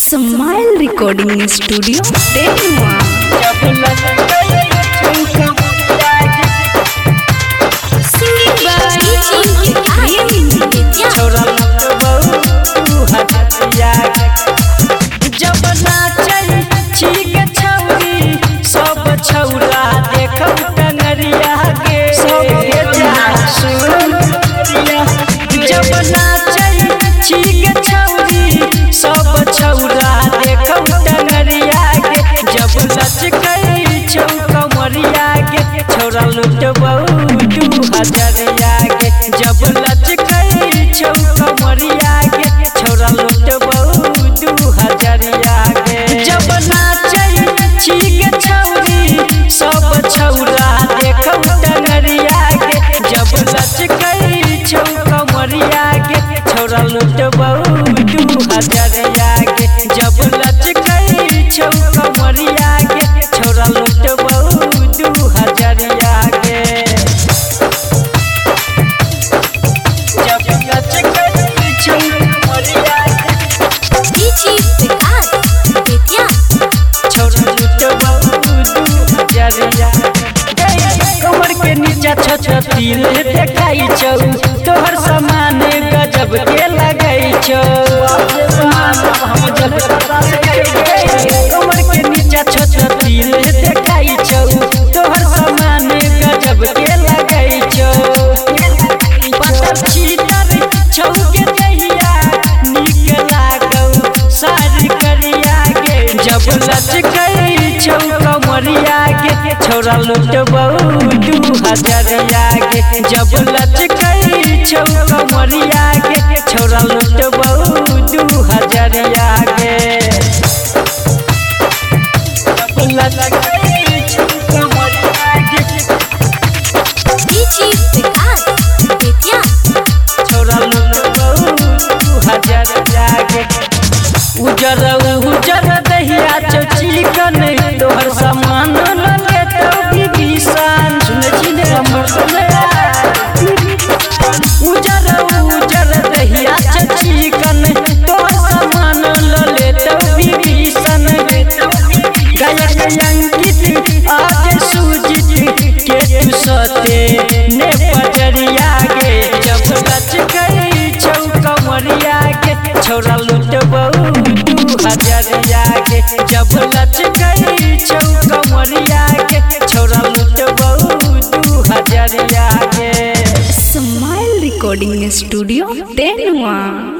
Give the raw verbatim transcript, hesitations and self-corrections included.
Smile recording studio Tenua. छोरा लुटबौ दू हजरिया के जब लचकै छौ कमरिया के छोरा लुटबौ दू हजरिया के जब नाचै छी के छौरी सब छौरा देखौ टंगरिया के जब लचकै छौ कमरिया के छोरा लुटबौ दू हजरिया के जब लचकै छौ कमरिया के छोरा लुटबौ दू हजरिया के जब लचकै छौ कमरिया के डीजे विकास बेतिया छोरा लुटबौ दू हजरिया कमर के नीचा छ तिल देखाई छौ तोहर सामान गजब के लगाई छौ कमर के नीचा छ तिल देखाई छौ तोहर सामान गजब के लगाई छौ पत्थर चीतर छौ के दहिया नीक लागौ सारी करिया के जब लचकै छौ कमरिया के छोरा लुटबौ दू हजरिया के जब लचकै छौ कमरिया के छोरा लुटबौ दू हजरिया के जब लचकै छौ कमरिया के डीजे विकास बेतिया छोरा लुटबौ दू हजरिया के उजर उजर दहिया छौ चिकन तोहर सामान लगे तो बिबिसान सुन छी ने हमर सुनया उजर उजर दहिया छौ चिकन तोहर सामान लगे तो बिबिसान गायक अंकित आज सुजित के तू सते ने पजरिया गे जब लचकै छौ कमरिया के छोरा लुटबौ दू हजरिया के जब लचकै छौ कमरिया के छोरा लुटबौ दू हजरिया के स्माइल रिकॉर्डिंग स्टूडियो तेनुआ।